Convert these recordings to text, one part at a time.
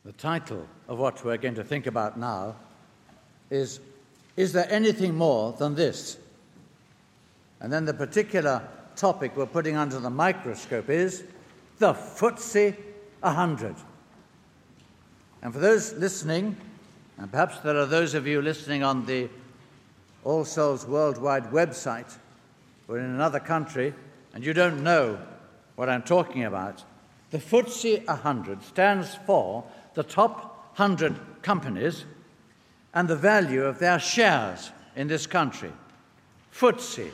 The title of what we're going to think about now is there anything more than this? And then the particular topic we're putting under the microscope is the FTSE 100. And for those listening, and perhaps there are those of you listening on the All Souls Worldwide website or in another country, and you don't know what I'm talking about, the FTSE 100 stands for the top 100 companies and the value of their shares in this country. FTSE,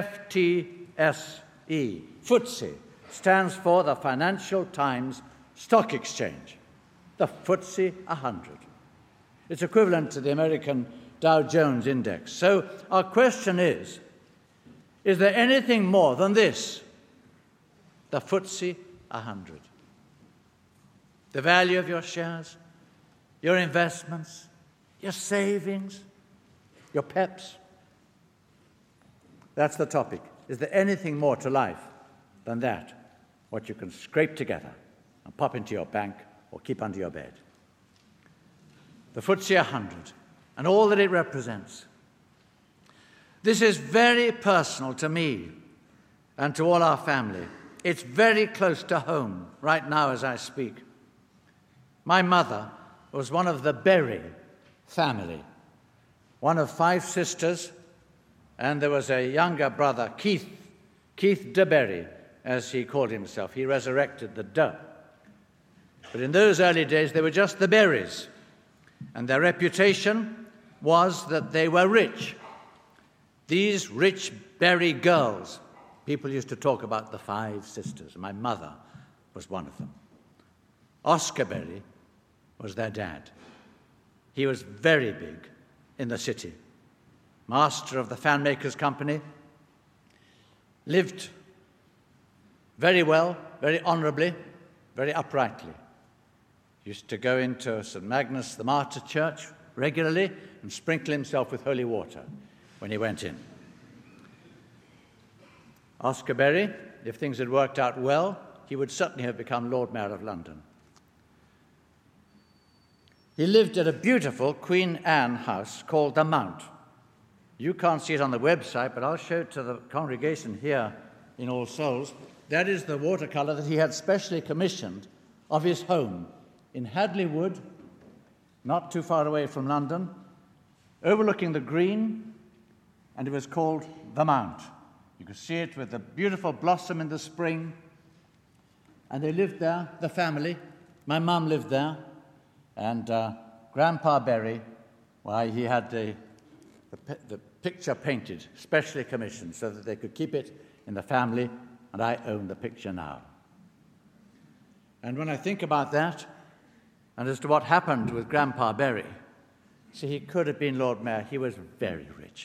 F-T-S-E, FTSE stands for the Financial Times Stock Exchange, the FTSE 100. It's equivalent to the American Dow Jones Index. So our question is there anything more than this? The FTSE 100. The value of your shares, your investments, your savings, your PEPs. That's the topic. Is there anything more to life than that? What you can scrape together and pop into your bank or keep under your bed. The FTSE 100 and all that it represents. This is very personal to me and to all our family. It's very close to home right now as I speak. My mother was one of the Berry family, one of 5 sisters, and there was a younger brother, Keith de Berry, as he called himself. He resurrected the de. But in those early days, they were just the Berries, and their reputation was that they were rich. These rich Berry girls, people used to talk about the 5 sisters. My mother was one of them. Oscar Berry was their dad. He was very big in the city, master of the Fan Makers Company, lived very well, very honourably, very uprightly. Used to go into St. Magnus the Martyr Church regularly and sprinkle himself with holy water when he went in. Oscar Berry, if things had worked out well, he would certainly have become Lord Mayor of London. He lived at a beautiful Queen Anne house called the Mount. You can't see it on the website, but I'll show it to the congregation here in All Souls. That is the watercolour that he had specially commissioned of his home in Hadley Wood, not too far away from London, overlooking the green, and it was called the Mount. You could see it with the beautiful blossom in the spring, and they lived there, the family. My mum lived there, and Grandpa Berry, why he had the picture painted, specially commissioned, so that they could keep it in the family, and I own the picture now. And when I think about that, and as to what happened with Grandpa Berry, see, he could have been Lord Mayor. He was very rich.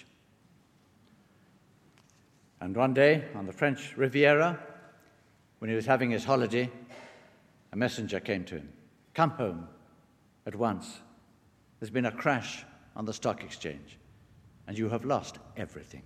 And one day, on the French Riviera, when he was having his holiday, a messenger came to him. Come home at once. There's been a crash on the stock exchange, and you have lost everything.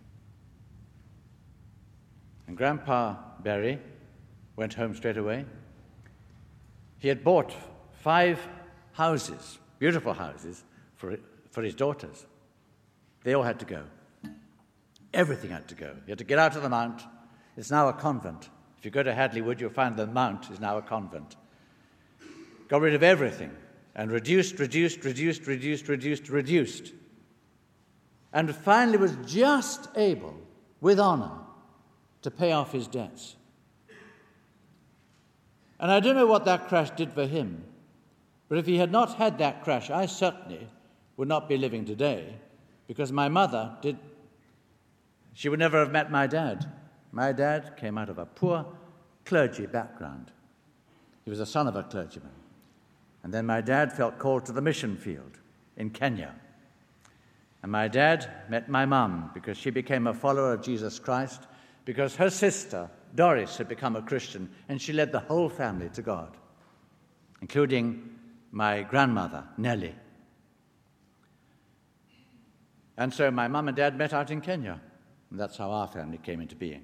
And Grandpa Berry went home straight away. He had bought 5 houses, beautiful houses, for his daughters. They all had to go. Everything had to go. He had to get out of the Mount. It's now a convent. If you go to Hadley Wood, you'll find the Mount is now a convent. Got rid of everything and reduced, and finally was just able, with honour, to pay off his debts. And I don't know what that crash did for him, but if he had not had that crash, I certainly would not be living today, because my mother she would never have met my dad. My dad came out of a poor clergy background. He was the son of a clergyman. And then my dad felt called to the mission field in Kenya. And my dad met my mum because she became a follower of Jesus Christ, because her sister, Doris, had become a Christian, and she led the whole family to God, including my grandmother, Nellie. And so my mum and dad met out in Kenya, and that's how our family came into being.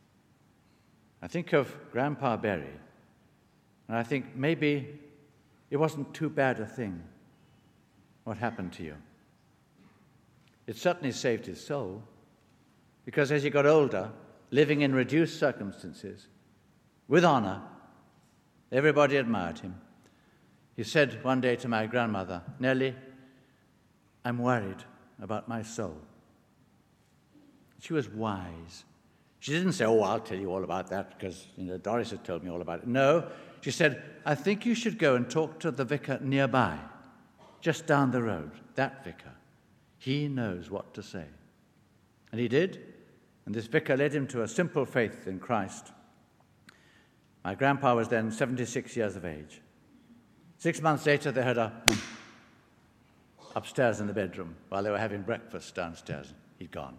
I think of Grandpa Berry, and I think maybe it wasn't too bad a thing what happened to you. It certainly saved his soul, because as he got older, living in reduced circumstances, with honor, everybody admired him. He said one day to my grandmother, "Nellie, I'm worried about my soul." She was wise. She didn't say, "Oh, I'll tell you all about that because, Doris had told me all about it." No, she said, "I think you should go and talk to the vicar nearby, just down the road, that vicar. He knows what to say." And he did, and this vicar led him to a simple faith in Christ. My grandpa was then 76 years of age. 6 months later, they heard a upstairs in the bedroom while they were having breakfast downstairs. He'd gone.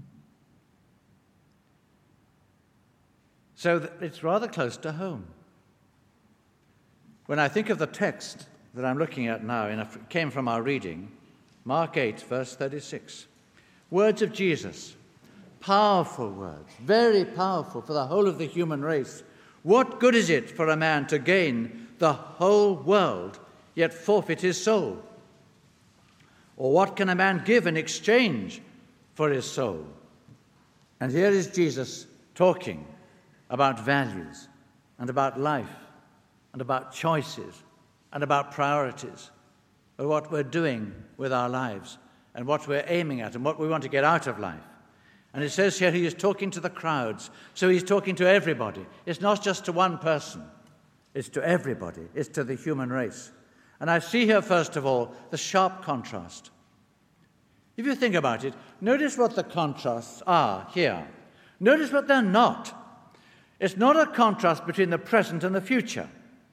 So it's rather close to home. When I think of the text that I'm looking at now, it came from our reading, Mark 8, verse 36. Words of Jesus, powerful words, very powerful for the whole of the human race. What good is it for a man to gain the whole world, yet forfeit his soul? Or what can a man give in exchange for his soul? And here is Jesus talking about values and about life and about choices and about priorities, of what we're doing with our lives and what we're aiming at and what we want to get out of life. And it says here he is talking to the crowds, so he's talking to everybody. It's not just to one person. It's to everybody. It's to the human race. And I see here, first of all, the sharp contrast. If you think about it, notice what the contrasts are here. Notice what they're not. It's not a contrast between the present and the future.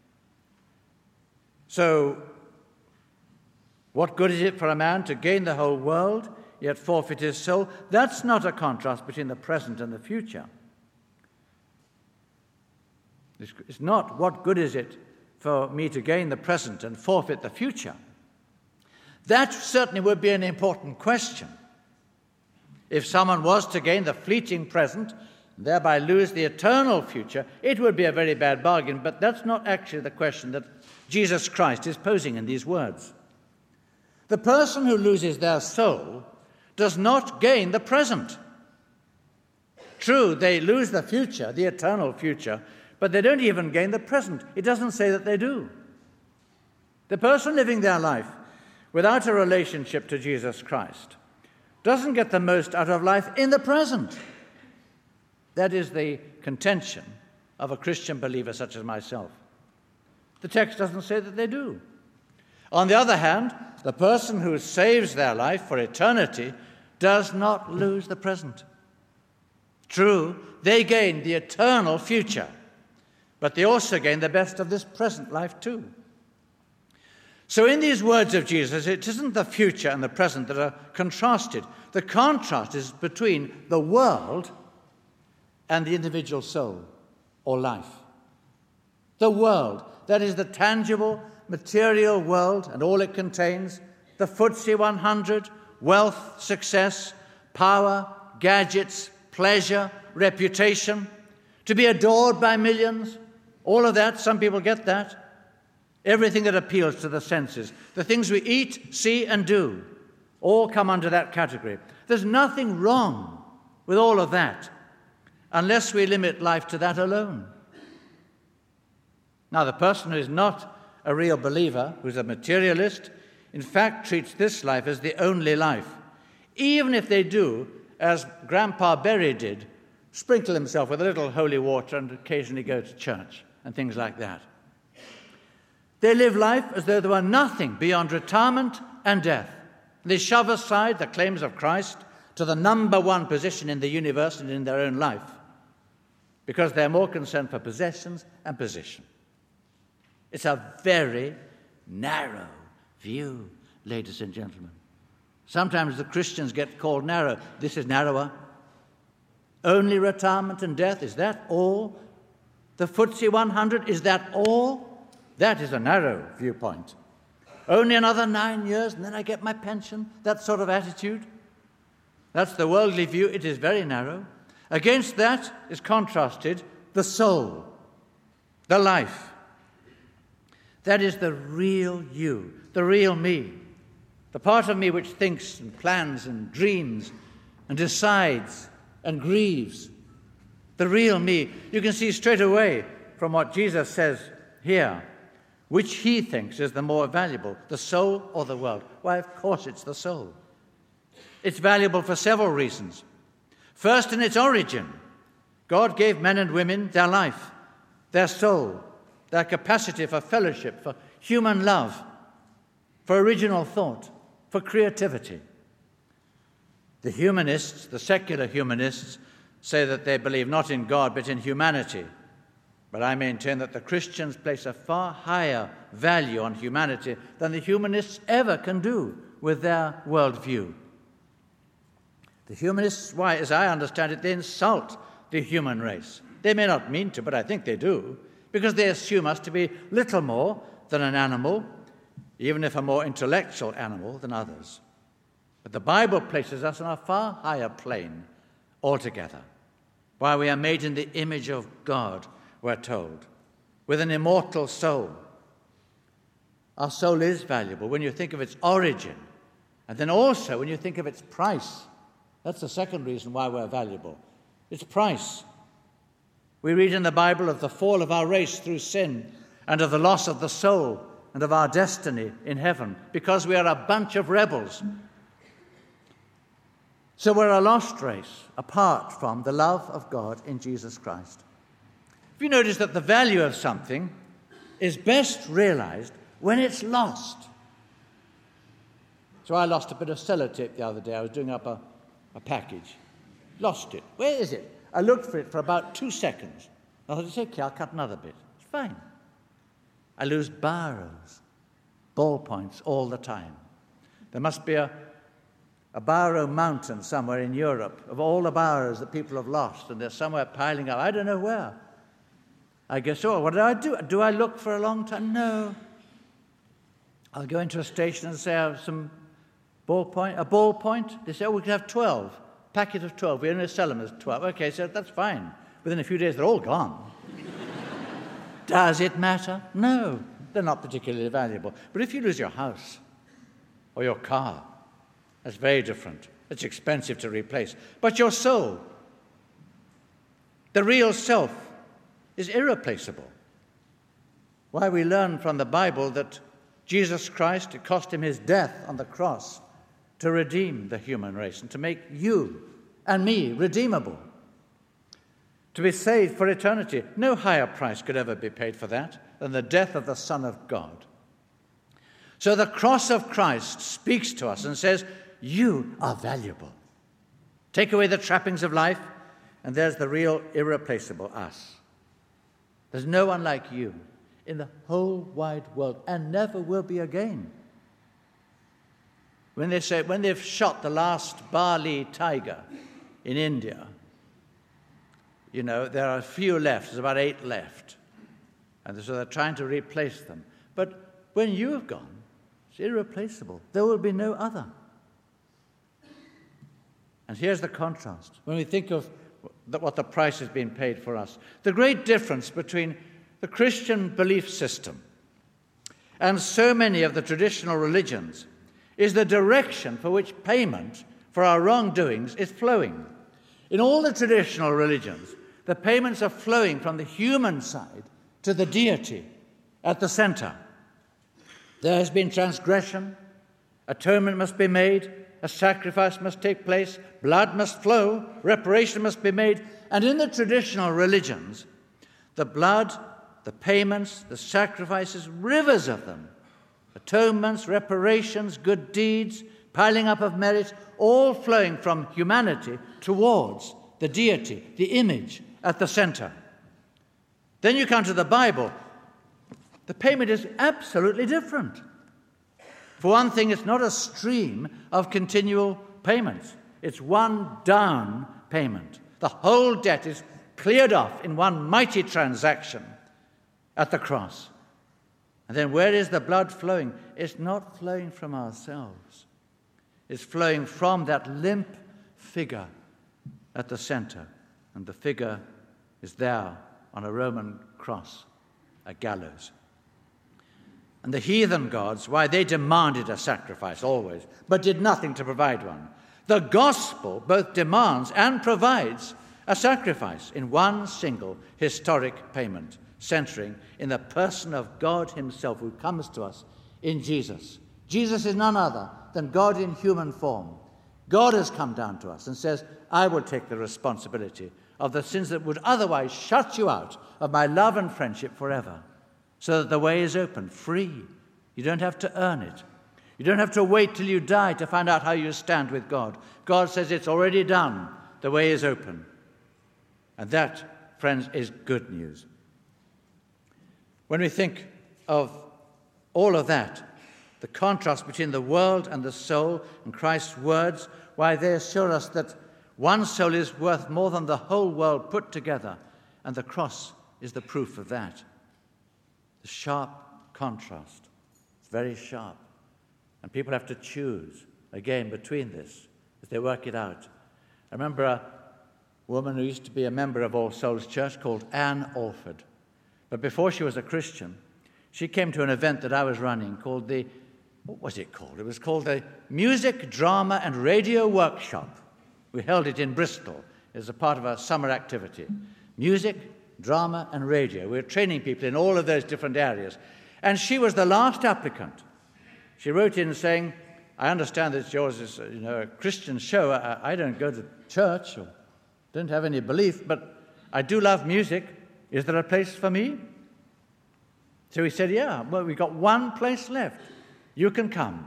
So, what good is it for a man to gain the whole world, yet forfeit his soul? That's not a contrast between the present and the future. It's not what good is it for me to gain the present and forfeit the future. That certainly would be an important question. If someone was to gain the fleeting present, and thereby lose the eternal future, it would be a very bad bargain, but that's not actually the question that Jesus Christ is posing in these words. The person who loses their soul does not gain the present. True, they lose the future, the eternal future, but they don't even gain the present. It doesn't say that they do. The person living their life without a relationship to Jesus Christ doesn't get the most out of life in the present. That is the contention of a Christian believer such as myself. The text doesn't say that they do. On the other hand, the person who saves their life for eternity does not lose the present. True, they gain the eternal future, but they also gain the best of this present life too. So in these words of Jesus, it isn't the future and the present that are contrasted. The contrast is between the world and the individual soul or life. The world, that is the tangible, material world and all it contains, the FTSE 100, wealth, success, power, gadgets, pleasure, reputation, to be adored by millions, all of that, some people get that. Everything that appeals to the senses, the things we eat, see, and do, all come under that category. There's nothing wrong with all of that, unless we limit life to that alone. Now, the person who is not a real believer, who's a materialist, in fact treats this life as the only life, even if they do, as Grandpa Berry did, sprinkle himself with a little holy water and occasionally go to church and things like that. They live life as though there were nothing beyond retirement and death. They shove aside the claims of Christ to the number one position in the universe and in their own life, because they're more concerned for possessions and position. It's a very narrow view, ladies and gentlemen. Sometimes the Christians get called narrow. This is narrower. Only retirement and death, is that all? The FTSE 100, is that all? That is a narrow viewpoint. Only another 9 years and then I get my pension, that sort of attitude. That's the worldly view. It is very narrow. Against that is contrasted the soul, the life. That is the real you, the real me, the part of me which thinks and plans and dreams and decides and grieves. The real me. You can see straight away from what Jesus says here, which he thinks is the more valuable, the soul or the world. Why, of course, it's the soul. It's valuable for several reasons. First, in its origin, God gave men and women their life, their soul, their capacity for fellowship, for human love, for original thought, for creativity. The humanists, the secular humanists, say that they believe not in God but in humanity. But I maintain that the Christians place a far higher value on humanity than the humanists ever can do with their worldview. The humanists, why, as I understand it, they insult the human race. They may not mean to, but I think they do, because they assume us to be little more than an animal, even if a more intellectual animal than others. But the Bible places us on a far higher plane altogether, while we are made in the image of God, we're told, with an immortal soul. Our soul is valuable when you think of its origin, and then also when you think of its price. That's the second reason why we're valuable. Its price. We read in the Bible of the fall of our race through sin and of the loss of the soul and of our destiny in heaven because we are a bunch of rebels. So we're a lost race apart from the love of God in Jesus Christ. If you notice that the value of something is best realized when it's lost. So I lost a bit of sellotape the other day. I was doing up a package. Lost it. Where is it? I looked for it for about 2 seconds. I thought, it's okay, I'll cut another bit. It's fine. I lose biros, ballpoints all the time. There must be a biro mountain somewhere in Europe of all the biros that people have lost, and they're somewhere piling up. I don't know where. I guess, what do I do? Do I look for a long time? No. I'll go into a station and say, I have some ballpoint. They say, we can have 12. Packet of 12. We only sell them as 12. Okay, so that's fine. Within a few days, they're all gone. Does it matter? No. They're not particularly valuable. But if you lose your house or your car, that's very different. It's expensive to replace. But your soul, the real self, is irreplaceable. Why we learn from the Bible that Jesus Christ, it cost him his death on the cross to redeem the human race and to make you and me redeemable, to be saved for eternity. No higher price could ever be paid for that than the death of the Son of God. So the cross of Christ speaks to us and says, you are valuable. Take away the trappings of life, and there's the real irreplaceable us. There's no one like you in the whole wide world, and never will be again. When they've shot the last Bali tiger in India, there are a few left. There's about 8 left. And so they're trying to replace them. But when you have gone, it's irreplaceable. There will be no other. And here's the contrast. When we think of what the price has been paid for us, the great difference between the Christian belief system and so many of the traditional religions is the direction for which payment for our wrongdoings is flowing. In all the traditional religions, the payments are flowing from the human side to the deity at the center. There has been transgression, atonement must be made, a sacrifice must take place, blood must flow, reparation must be made. And in the traditional religions, the blood, the payments, the sacrifices, rivers of them, atonements, reparations, good deeds, piling up of merit, all flowing from humanity towards the deity, the image at the center. Then you come to the Bible. The payment is absolutely different. For one thing, it's not a stream of continual payments. It's one down payment. The whole debt is cleared off in one mighty transaction at the cross. And then where is the blood flowing? It's not flowing from ourselves. It's flowing from that limp figure at the center. And the figure is there on a Roman cross, a gallows. and the heathen gods, why, they demanded a sacrifice always, but did nothing to provide one. The gospel both demands and provides a sacrifice in one single historic payment, centering in the person of God himself, who comes to us in Jesus. Jesus is none other than God in human form. God has come down to us and says, I will take the responsibility of the sins that would otherwise shut you out of my love and friendship forever, so that the way is open, free. You don't have to earn it. You don't have to wait till you die to find out how you stand with God. God says it's already done. The way is open. And that, friends, is good news. When we think of all of that, the contrast between the world and the soul and Christ's words, why, they assure us that one soul is worth more than the whole world put together, and the cross is the proof of that. The sharp contrast. It's very sharp. And people have to choose, again, between this as they work it out. I remember a woman who used to be a member of All Souls Church called Anne Alford. But before she was a Christian, she came to an event that I was running called what was it called? It was called the Music, Drama and Radio Workshop. We held it in Bristol as a part of our summer activity. Music, drama and radio. We were training people in all of those different areas. And she was the last applicant. She wrote in saying, I understand that yours is a Christian show. I don't go to church or don't have any belief, but I do love music. Is there a place for me? So we said, yeah, well, we've got one place left. You can come.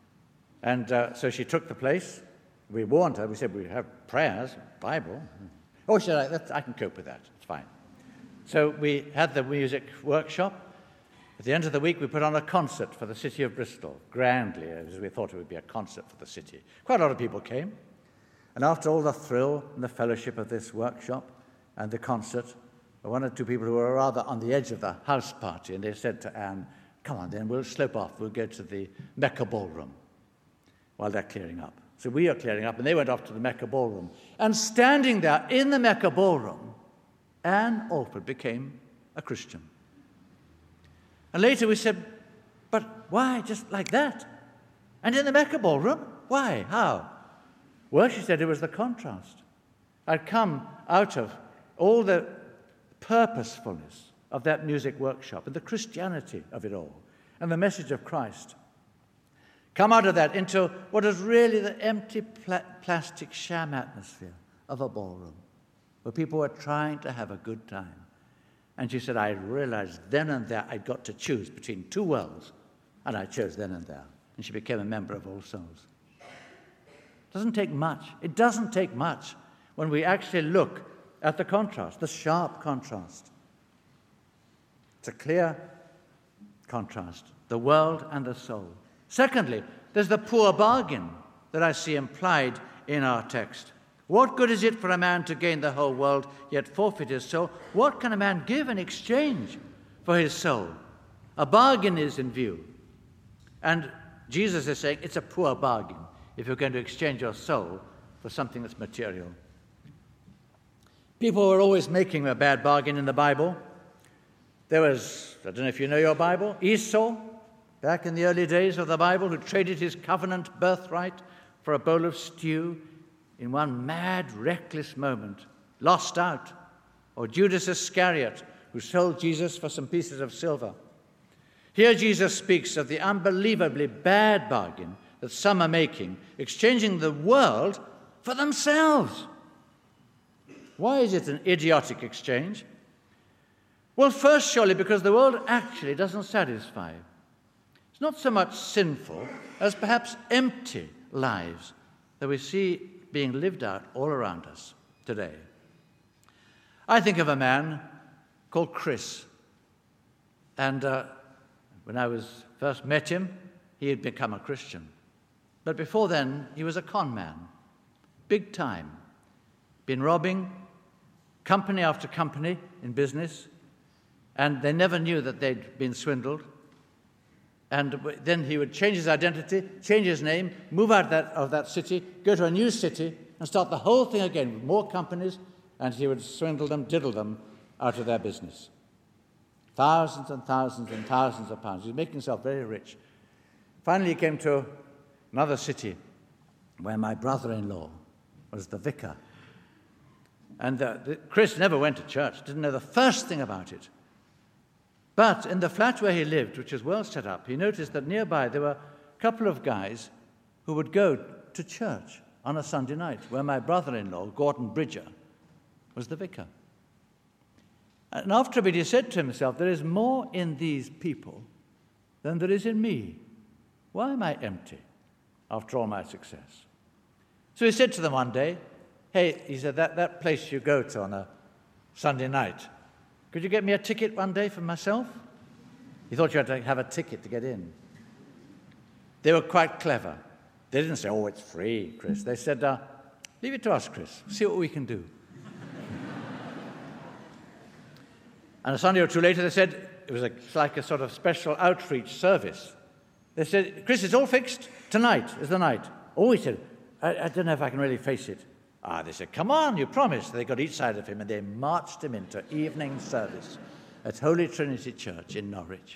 And so she took the place. We warned her. We said, we have prayers, Bible. Oh, she said, I can cope with that. It's fine. So we had the music workshop. At the end of the week, we put on a concert for the city of Bristol, grandly, as we thought it would be a concert for the city. Quite a lot of people came. And after all the thrill and the fellowship of this workshop and the concert, one or two people who were rather on the edge of the house party, and they said to Anne, come on then, we'll slope off. We'll go to the Mecca Ballroom while they're clearing up. So we are clearing up, and they went off to the Mecca Ballroom. And standing there in the Mecca Ballroom, Anne Alford became a Christian. And later we said, but why just like that? And in the Mecca Ballroom? Why? How? Well, she said it was the contrast. I'd come out of all the purposefulness of that music workshop and the Christianity of it all and the message of Christ. Come out of that into what is really the empty plastic sham atmosphere of a ballroom where people were trying to have a good time. And she said, I realized then and there I'd got to choose between two worlds, and I chose then and there. And she became a member of All Souls. It doesn't take much. It doesn't take much when we actually look at the contrast, the sharp contrast. It's a clear contrast, the world and the soul. Secondly, there's the poor bargain that I see implied in our text. What good is it for a man to gain the whole world, yet forfeit his soul? What can a man give in exchange for his soul? A bargain is in view. And Jesus is saying it's a poor bargain if you're going to exchange your soul for something that's material. People were always making a bad bargain in the Bible. There was, I don't know if you know your Bible, Esau, back in the early days of the Bible, who traded his covenant birthright for a bowl of stew in one mad, reckless moment, lost out. Or Judas Iscariot, who sold Jesus for some pieces of silver. Here Jesus speaks of the unbelievably bad bargain that some are making, exchanging the world for themselves. Why is it an idiotic exchange? Well, first, surely, because the world actually doesn't satisfy. It's not so much sinful as perhaps empty lives that we see being lived out all around us today. I think of a man called Chris. And when I first met him, he had become a Christian. But before then, he was a con man, big time. Been robbing company after company in business, and they never knew that they'd been swindled. And then he would change his identity, change his name, move out of that city, go to a new city, and start the whole thing again with more companies, and he would swindle them, diddle them out of their business. Thousands and thousands and thousands of pounds. He was making himself very rich. Finally, he came to another city where my brother-in-law was the vicar. And Chris never went to church, didn't know the first thing about it. But in the flat where he lived, which was well set up, he noticed that nearby there were a couple of guys who would go to church on a Sunday night, where my brother-in-law, Gordon Bridger, was the vicar. And after a bit he said to himself, there is more in these people than there is in me. Why am I empty after all my success? So he said to them one day, hey, he said, that place you go to on a Sunday night, could you get me a ticket one day for myself? He thought you had to have a ticket to get in. They were quite clever. They didn't say, oh, it's free, Chris. They said, leave it to us, Chris. See what we can do. And a Sunday or two later, they said, it was like a sort of special outreach service. They said, Chris, it's all fixed. Tonight is the night. Oh, he said, I don't know if I can really face it. They said, come on, you promised. They got each side of him, and they marched him into evening service at Holy Trinity Church in Norwich.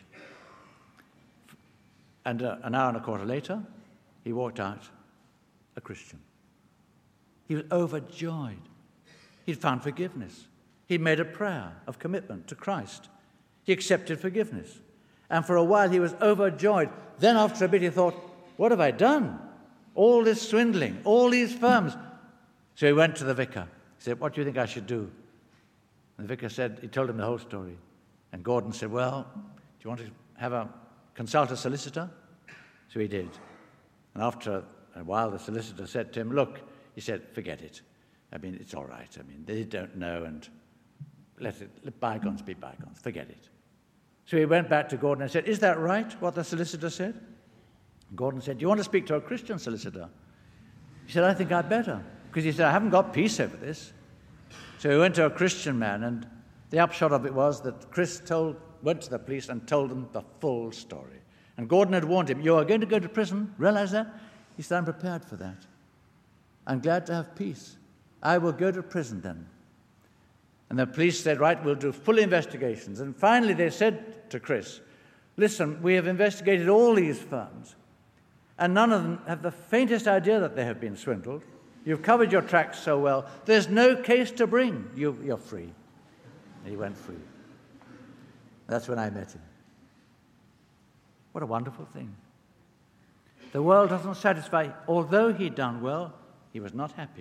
And an hour and a quarter later, he walked out a Christian. He was overjoyed. He'd found forgiveness. He'd made a prayer of commitment to Christ. He accepted forgiveness. And for a while he was overjoyed. Then after a bit he thought, what have I done? All this swindling, all these firms. So he went to the vicar. He said, what do you think I should do? And the vicar said, he told him the whole story. And Gordon said, well, do you want to consult a solicitor? So he did. And after a while the solicitor said to him, look, he said, forget it. I mean, it's all right. I mean, they don't know, and let bygones be bygones. Forget it. So he went back to Gordon and said, is that right, what the solicitor said? Gordon said, do you want to speak to a Christian solicitor? He said, I think I'd better. Because he said, I haven't got peace over this. So he went to a Christian man, and the upshot of it was that Chris went to the police and told them the full story. And Gordon had warned him, you are going to go to prison, realize that? He said, I'm prepared for that. I'm glad to have peace. I will go to prison then. And the police said, right, we'll do full investigations. And finally they said to Chris, listen, we have investigated all these firms, and none of them have the faintest idea that they have been swindled. You've covered your tracks so well. There's no case to bring. You're free. And he went free. That's when I met him. What a wonderful thing. The world doesn't satisfy. Although he'd done well, he was not happy.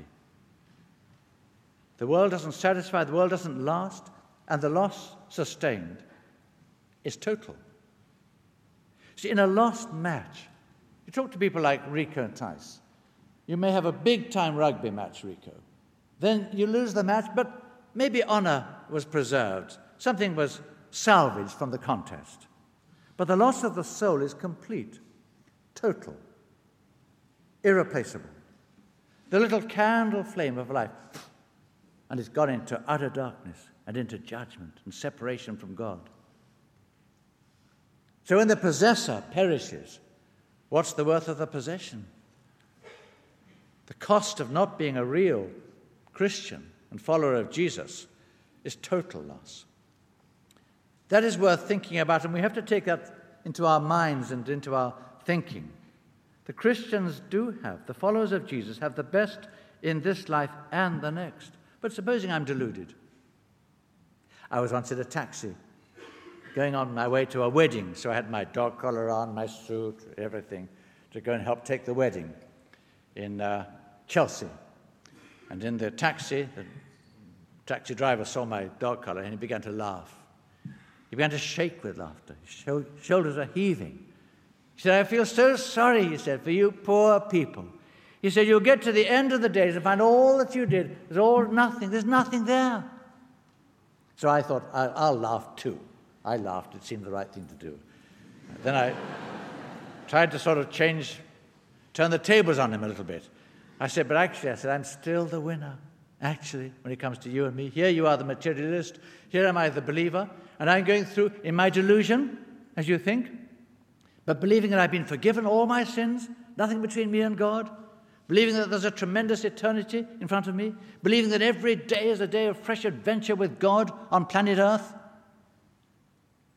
The world doesn't satisfy, the world doesn't last, and the loss sustained is total. See, in a lost match, you talk to people like Rico and Tice. You may have a big-time rugby match, Rico. Then you lose the match, but maybe honour was preserved. Something was salvaged from the contest. But the loss of the soul is complete, total, irreplaceable. The little candle flame of life, and it's gone into utter darkness and into judgment and separation from God. So when the possessor perishes, what's the worth of the possession? The cost of not being a real Christian and follower of Jesus is total loss. That is worth thinking about, and we have to take that into our minds and into our thinking. The Christians do have, the followers of Jesus have the best in this life and the next. But supposing I'm deluded. I was once in a taxi going on my way to a wedding, so I had my dog collar on, my suit, everything, to go and help take the wedding in Chelsea. And in the taxi driver saw my dog collar and he began to laugh. He began to shake with laughter. His shoulders are heaving. He said, I feel so sorry, he said, for you poor people. He said, you'll get to the end of the days and find all that you did is all nothing. There's nothing there. So I thought, I'll laugh too. I laughed. It seemed the right thing to do. Then I tried to sort of turn the tables on him a little bit. I said, I'm still the winner, actually, when it comes to you and me. Here you are the materialist. Here am I the believer. And I'm going through in my delusion, as you think, but believing that I've been forgiven all my sins, nothing between me and God, believing that there's a tremendous eternity in front of me, believing that every day is a day of fresh adventure with God on planet Earth.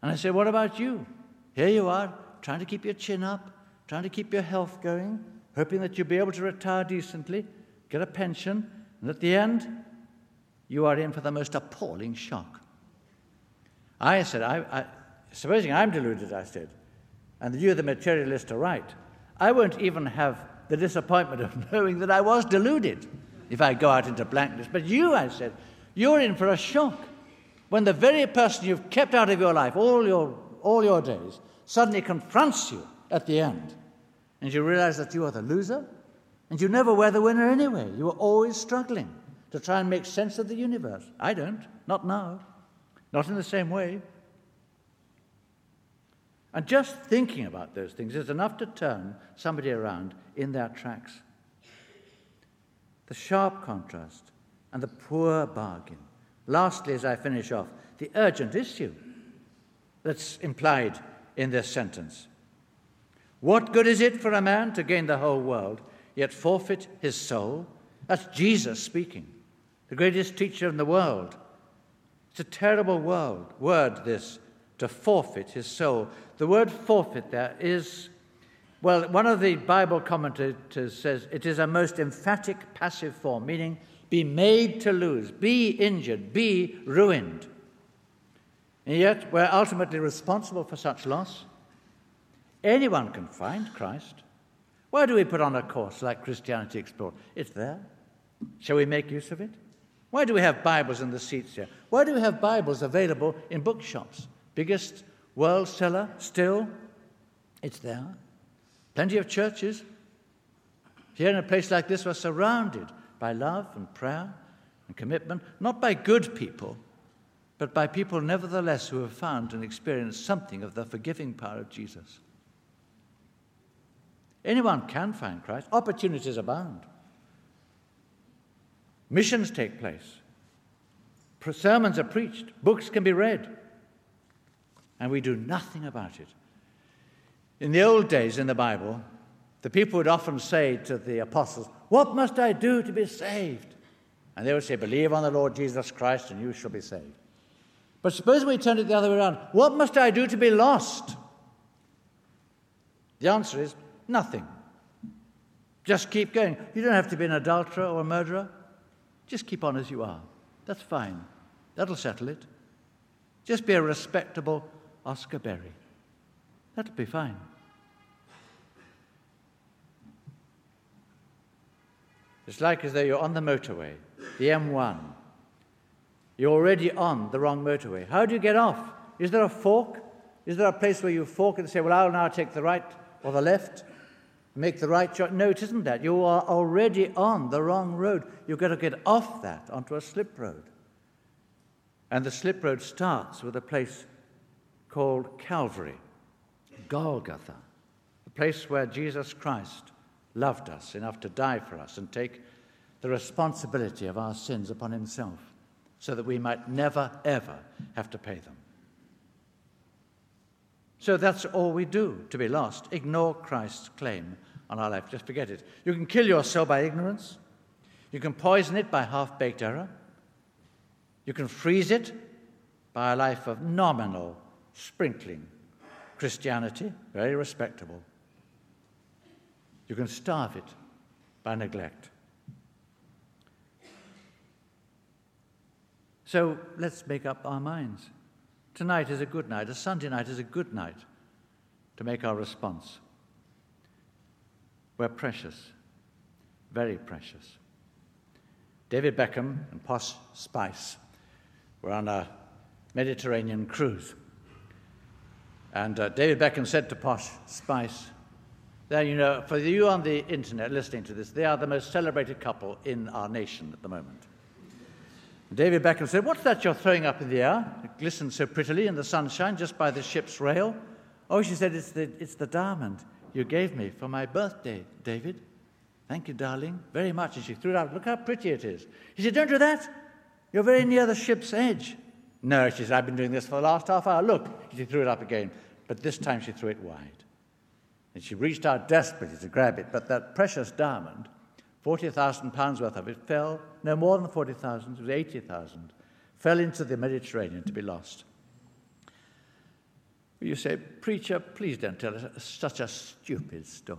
And I said, what about you? Here you are, trying to keep your chin up, trying to keep your health going, hoping that you'll be able to retire decently, get a pension, and at the end, you are in for the most appalling shock. I said, supposing I'm deluded, I said, and you, the materialist, are right, I won't even have the disappointment of knowing that I was deluded if I go out into blankness. But you, I said, you're in for a shock when the very person you've kept out of your life all your days suddenly confronts you at the end, and you realize that you are the loser, and you never were the winner anyway. You were always struggling to try and make sense of the universe. I don't, not now, not in the same way. And just thinking about those things is enough to turn somebody around in their tracks. The sharp contrast and the poor bargain. Lastly, as I finish off, the urgent issue that's implied in this sentence. What good is it for a man to gain the whole world, yet forfeit his soul? That's Jesus speaking, the greatest teacher in the world. It's a terrible word, this, to forfeit his soul. The word forfeit there is, well, one of the Bible commentators says it is a most emphatic passive form, meaning be made to lose, be injured, be ruined. And yet we're ultimately responsible for such loss. Anyone can find Christ. Why do we put on a course like Christianity Explored? It's there. Shall we make use of it? Why do we have Bibles in the seats here? Why do we have Bibles available in bookshops? Biggest world seller still? It's there. Plenty of churches. Here in a place like this, we're surrounded by love and prayer and commitment, not by good people, but by people nevertheless who have found and experienced something of the forgiving power of Jesus. Anyone can find Christ. Opportunities abound. Missions take place. Sermons are preached. Books can be read. And we do nothing about it. In the old days in the Bible, the people would often say to the apostles, "What must I do to be saved?" And they would say, "Believe on the Lord Jesus Christ and you shall be saved." But suppose we turn it the other way around. What must I do to be lost? The answer is nothing. Just keep going. You don't have to be an adulterer or a murderer. Just keep on as you are. That's fine. That'll settle it. Just be a respectable Oscar Berry. That'll be fine. It's like as though you're on the motorway, the M1. You're already on the wrong motorway. How do you get off? Is there a fork? Is there a place where you fork and say, well, I'll now take the right or the left, make the right choice? No, it isn't that. You are already on the wrong road. You've got to get off that onto a slip road. And the slip road starts with a place called Calvary, Golgotha, the place where Jesus Christ loved us enough to die for us and take the responsibility of our sins upon himself so that we might never, ever have to pay them. So that's all we do to be lost. Ignore Christ's claim on our life. Just forget it. You can kill your soul by ignorance. You can poison it by half-baked error. You can freeze it by a life of nominal, sprinkling Christianity, very respectable. You can starve it by neglect. So let's make up our minds. Tonight is a good night. A Sunday night is a good night to make our response. We're precious, very precious. David Beckham and Posh Spice were on a Mediterranean cruise. And David Beckham said to Posh Spice, there, you know, for you on the internet listening to this, they are the most celebrated couple in our nation at the moment. David Beckham said, what's that you're throwing up in the air? It glistens so prettily in the sunshine just by the ship's rail. Oh, she said, it's the diamond you gave me for my birthday, David. Thank you, darling, very much. And she threw it out. Look how pretty it is. He said, don't do that. You're very near the ship's edge. No, she said, I've been doing this for the last half hour. Look. She threw it up again. But this time she threw it wide. And she reached out desperately to grab it. But that precious diamond, 40,000 pounds worth of it, fell, no more than 40,000, it was 80,000, fell into the Mediterranean to be lost. You say, "Preacher, please don't tell us such a stupid story."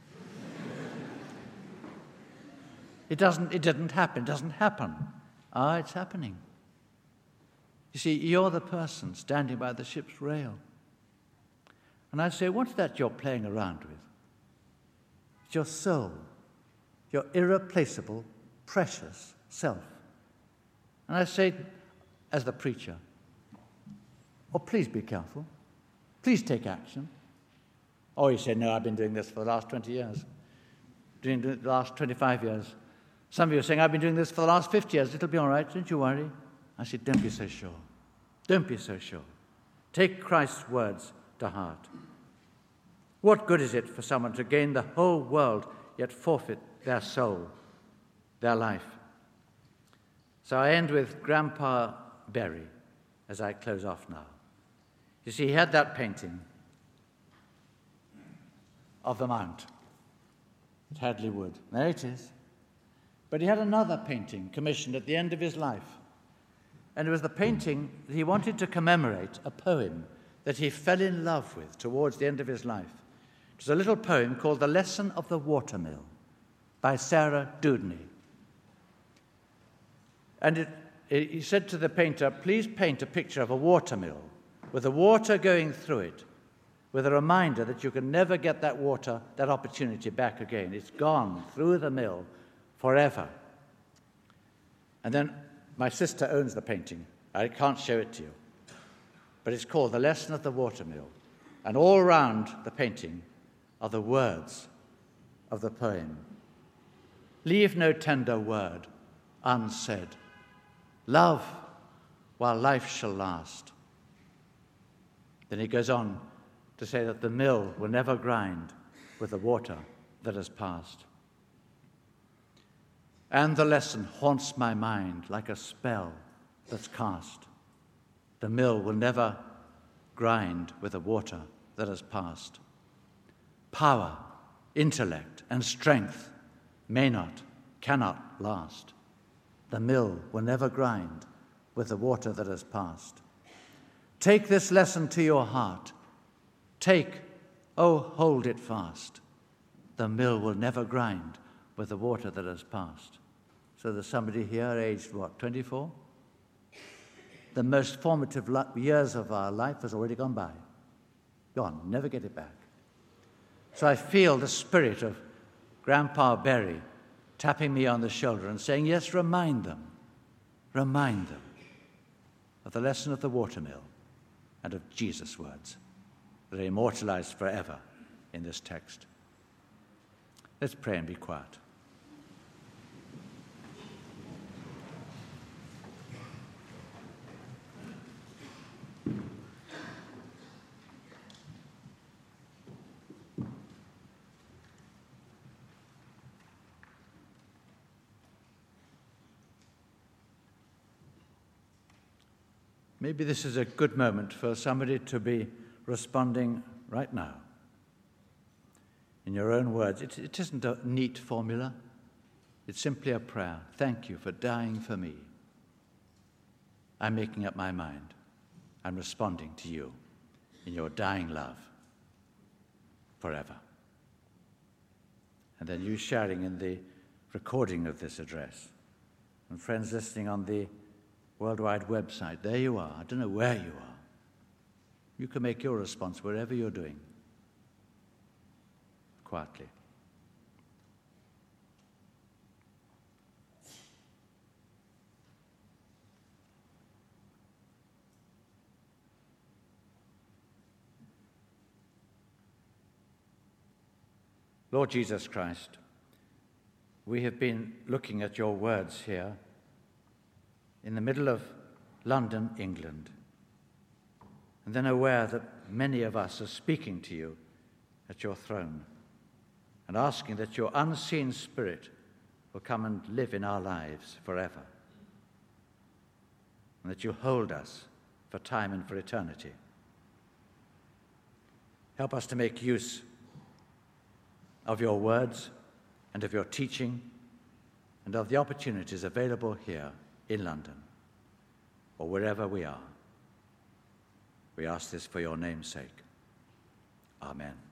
It didn't happen. It doesn't happen. It's happening. You see, you're the person standing by the ship's rail. And I say, what's that you're playing around with? It's your soul, your irreplaceable, precious self. And I say, as the preacher, please be careful. Please take action. You say, no, I've been doing this for the last 20 years, doing it the last 25 years. Some of you are saying, I've been doing this for the last 50 years. It'll be all right. Don't you worry. I said, don't be so sure. Don't be so sure. Take Christ's words to heart. What good is it for someone to gain the whole world yet forfeit their soul, their life? So I end with Grandpa Berry as I close off now. You see, he had that painting of the Mount at Hadley Wood. There it is. But he had another painting commissioned at the end of his life. And it was the painting that he wanted to commemorate a poem that he fell in love with towards the end of his life. It was a little poem called The Lesson of the Watermill by Sarah Dewdney. And he said to the painter, please paint a picture of a watermill with the water going through it, with a reminder that you can never get that water, that opportunity back again. It's gone through the mill forever. And then my sister owns the painting. I can't show it to you. But it's called The Lesson of the Watermill. And all around the painting are the words of the poem. Leave no tender word unsaid. Love while life shall last. Then he goes on to say that the mill will never grind with the water that has passed. And the lesson haunts my mind like a spell that's cast. The mill will never grind with the water that has passed. Power, intellect, and strength cannot last. The mill will never grind with the water that has passed. Take this lesson to your heart. Hold it fast. The mill will never grind with the water that has passed. So there's somebody here aged, 24? The most formative years of our life has already gone by. Gone, never get it back. So I feel the spirit of Grandpa Berry tapping me on the shoulder and saying, yes, remind them of the lesson of the watermill and of Jesus' words that are immortalized forever in this text. Let's pray and be quiet. Maybe this is a good moment for somebody to be responding right now. In your own words, it isn't a neat formula. It's simply a prayer. Thank you for dying for me. I'm making up my mind. I'm responding to you in your dying love forever. And then you sharing in the recording of this address. And friends listening on the worldwide website, there you are. I don't know where you are. You can make your response wherever you're doing. Quietly. Lord Jesus Christ, we have been looking at your words here in the middle of London, England, and then aware that many of us are speaking to you at your throne and asking that your unseen Spirit will come and live in our lives forever, and that you hold us for time and for eternity. Help us to make use of your words and of your teaching and of the opportunities available here in London or wherever we are. We ask this for your name's sake. Amen.